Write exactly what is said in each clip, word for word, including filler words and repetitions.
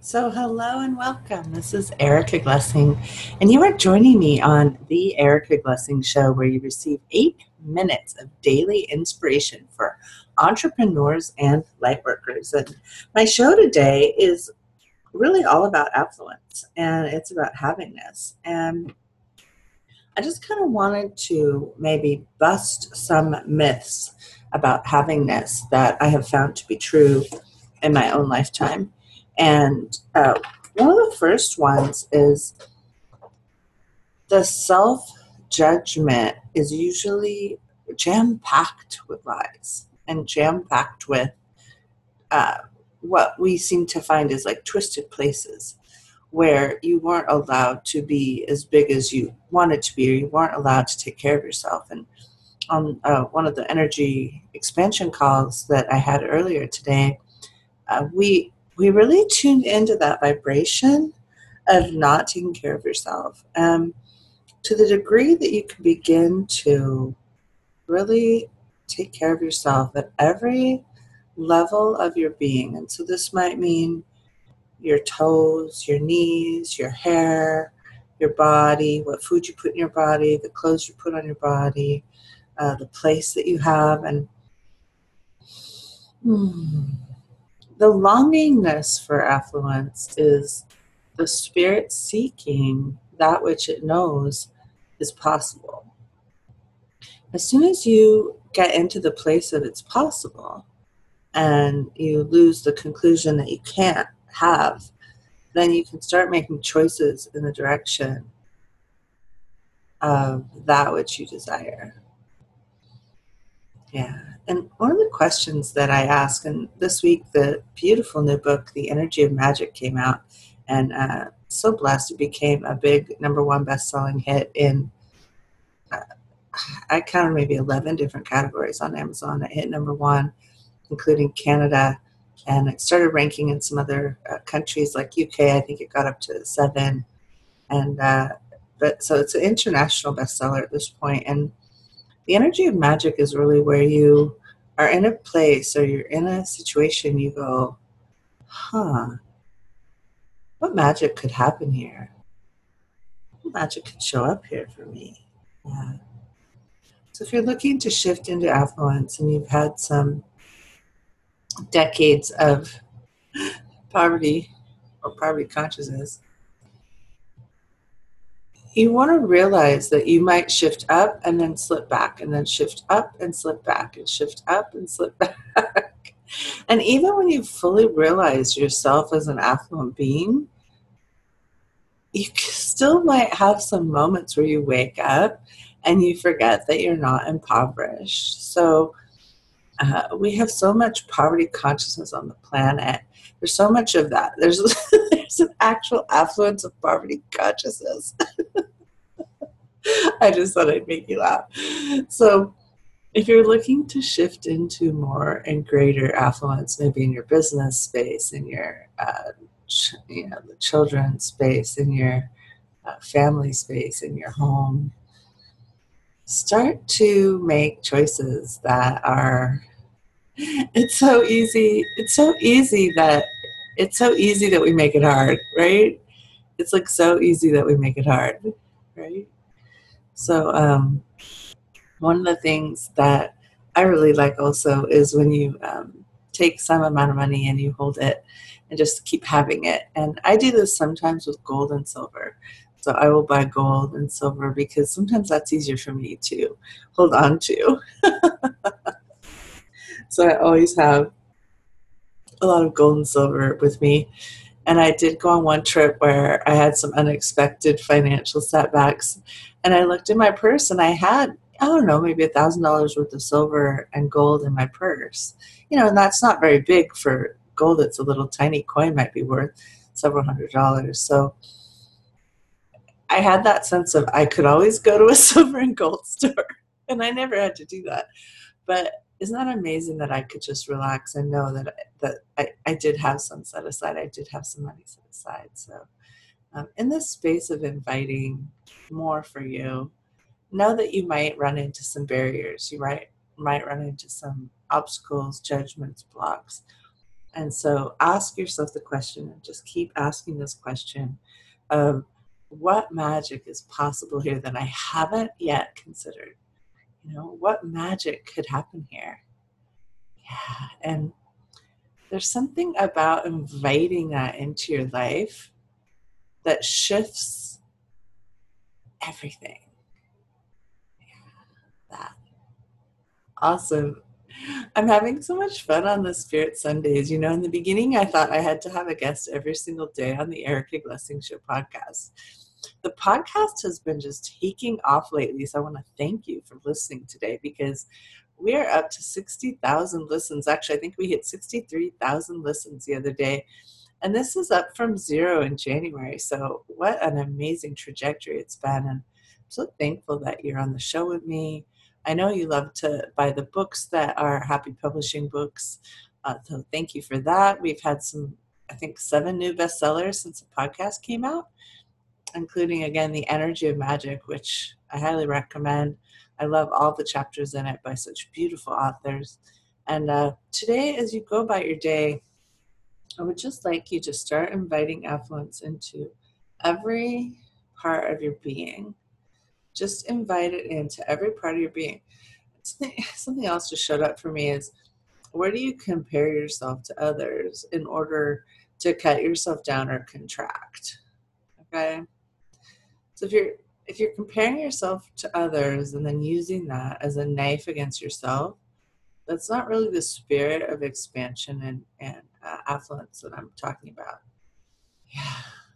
So, hello and welcome. This is Erica Glessing, and you are joining me on the Erica Glessing Show, where you receive eight minutes of daily inspiration for entrepreneurs and lightworkers. And my show today is really all about affluence, and it's about happiness. And I just kind of wanted to maybe bust some myths about happiness that I have found to be true in my own lifetime. And uh, one of the first ones is the self judgment is usually jam packed with lies and jam packed with uh, what we seem to find is like twisted places where you weren't allowed to be as big as you wanted to be, or you weren't allowed to take care of yourself. And on uh, one of the energy expansion calls that I had earlier today, uh, we we really tuned into that vibration of not taking care of yourself, um, to the degree that you can begin to really take care of yourself at every level of your being. And so this might mean your toes, your knees, your hair, your body, what food you put in your body, the clothes you put on your body, uh, the place that you have. And hmm, the longingness for affluence is the spirit seeking that which it knows is possible. As soon as you get into the place of it's possible and you lose the conclusion that you can't have, then you can start making choices in the direction of that which you desire. Yeah. And one of the questions that I ask, and this week the beautiful new book, The Energy of Magic, came out, and uh, so blessed it became a big number one best-selling hit in, uh, I counted maybe eleven different categories on Amazon. It hit number one, including Canada, and it started ranking in some other uh, countries like U K. I think it got up to seven, and uh, but so it's an international bestseller at this point. And the energy of magic is really where you are in a place or you're in a situation, you go, huh, what magic could happen here? What magic could show up here for me? Yeah. So if you're looking to shift into affluence and you've had some decades of poverty or poverty consciousness, you want to realize that you might shift up and then slip back, and then shift up and slip back, and shift up and slip back. And even when you fully realize yourself as an affluent being, you still might have some moments where you wake up and you forget that you're not impoverished. So uh, we have so much poverty consciousness on the planet. There's so much of that. There's there's an actual affluence of poverty consciousness. I just thought I'd make you laugh. So if you're looking to shift into more and greater affluence, maybe in your business space, in your uh, ch- you know, the children's space, in your uh, family space, in your home, start to make choices that are. It's so easy. It's so easy that it's so easy that we make it hard, right? It's like so easy that we make it hard, right? So um, one of the things that I really like also is when you um, take some amount of money and you hold it and just keep having it. And I do this sometimes with gold and silver. So I will buy gold and silver because sometimes that's easier for me to hold on to. So I always have a lot of gold and silver with me. And I did go on one trip where I had some unexpected financial setbacks. And I looked in my purse and I had, I don't know, maybe a thousand dollars worth of silver and gold in my purse. You know, and that's not very big for gold. It's a little tiny coin, might be worth several hundred dollars. So I had that sense of I could always go to a silver and gold store. And I never had to do that. But isn't that amazing that I could just relax and know that that I, I did have some set aside. I did have some money set aside. So um, in this space of inviting more for you, know that you might run into some barriers. You might might run into some obstacles, judgments, blocks. And so ask yourself the question, and just keep asking this question of what magic is possible here that I haven't yet considered? You know, what magic could happen here? Yeah. And there's something about inviting that into your life that shifts everything. That. Awesome. I'm having so much fun on the Spirit Sundays. You know, in the beginning, I thought I had to have a guest every single day on the Erica Glessing Show podcast. The podcast has been just taking off lately, so I want to thank you for listening today, because we're up to sixty thousand listens. Actually, I think we hit sixty-three thousand listens the other day, and this is up from zero in January. So what an amazing trajectory it's been, and I'm so thankful that you're on the show with me. I know you love to buy the books that are Happy Publishing books, uh, so thank you for that. We've had some, I think, seven new bestsellers since the podcast came out, including, again, The Energy of Magic, which I highly recommend. I love all the chapters in it by such beautiful authors. And uh, today, as you go about your day, I would just like you to start inviting affluence into every part of your being. Just invite it into every part of your being. Something, something else just showed up for me is, where do you compare yourself to others in order to cut yourself down or contract? Okay? So if you're if you're comparing yourself to others and then using that as a knife against yourself, that's not really the spirit of expansion and, and uh, affluence that I'm talking about. Yeah.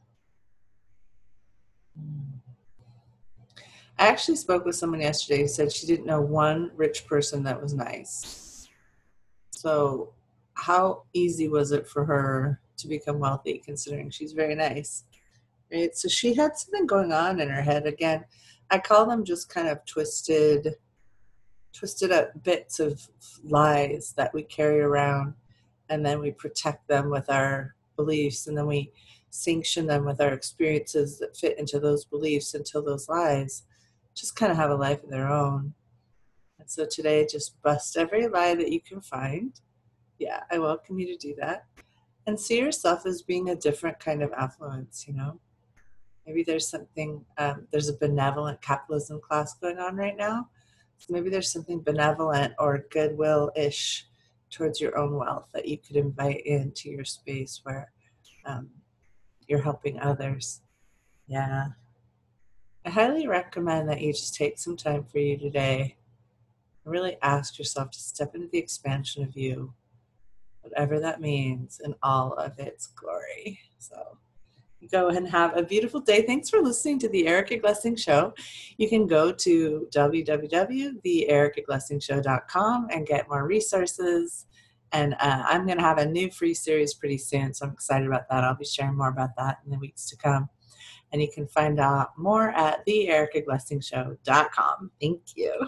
I actually spoke with someone yesterday who said she didn't know one rich person that was nice. So how easy was it for her to become wealthy, considering she's very nice? Right? So she had something going on in her head. Again, I call them just kind of twisted, twisted up bits of lies that we carry around, and then we protect them with our beliefs, and then we sanction them with our experiences that fit into those beliefs until those lies just kind of have a life of their own. And so today, just bust every lie that you can find. Yeah, I welcome you to do that. And see yourself as being a different kind of affluence, you know? Maybe there's something, um, there's a benevolent capitalism class going on right now. So maybe there's something benevolent or goodwill-ish towards your own wealth that you could invite into your space where um, you're helping others. Yeah. I highly recommend that you just take some time for you today and really ask yourself to step into the expansion of you, whatever that means, in all of its glory. So go and have a beautiful day. Thanks for listening to the Erica Glessing Show. You can go to w w w dot the erica glessing show dot com and get more resources. And uh, I'm going to have a new free series pretty soon, so I'm excited about that. I'll be sharing more about that in the weeks to come. And you can find out more at the erica glessing show dot com. Thank you.